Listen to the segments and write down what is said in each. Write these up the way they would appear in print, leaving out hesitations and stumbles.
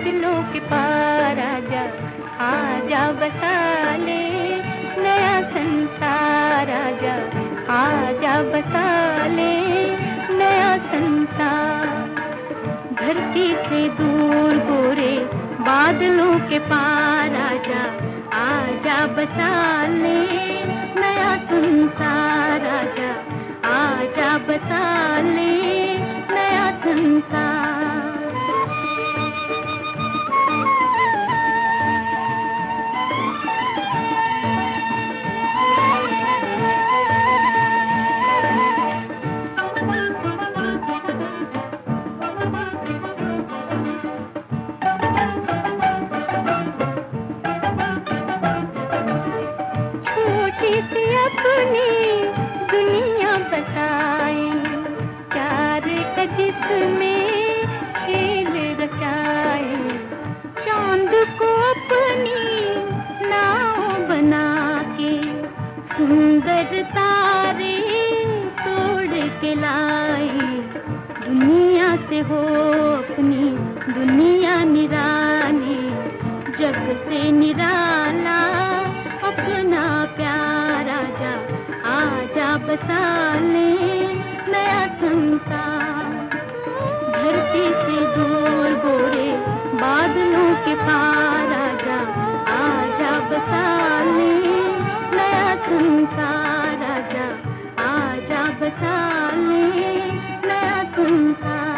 बादलों के पार आजा, आजा बसा ले नया संसार, आजा आजा बसा ले नया संसार। धरती से दूर गोरे बादलों के पार आजा, आजा बसा ले नया संसार, आजा आजा बसा ले नया संसार। सी अपनी दुनिया बसाए, प्यार का जिसमें खेल रचाए, चांद को अपनी नाव बना के सुंदर तारे तोड़ के लाए। दुनिया से हो अपनी दुनिया निराली, जग से निराला अपना प्यार, आजा आजा बसा ले नया संसार। धरती से दूर गोरे बादलों के पार आजा, आजा बसा ले नया संसार, आजा आजा बसा ले नया संसार।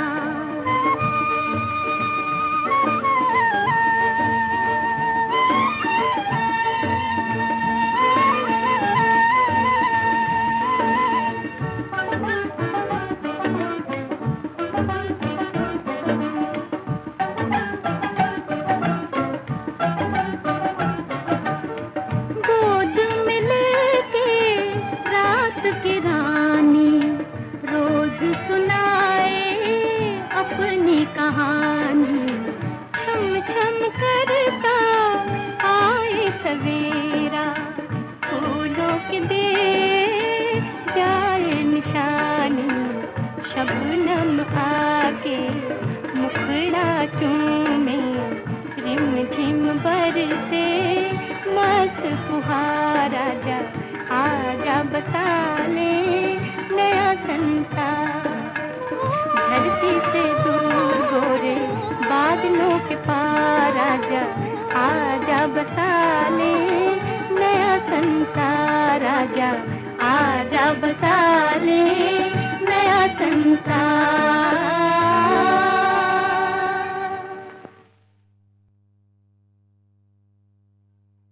अपनी कहानी छम छम करता आए सवेरा, फूलों के दे जाए निशानी, शबनम आके मुखड़ा चूमे, रिम झिम बरसे मस्त फुहार, आजा आजा बसा ले नया संसार। धरती से दूर गोरे बादलों के पार आजा, आजा बसा ले नया संसार, आजा आजा बसा ले नया संसार।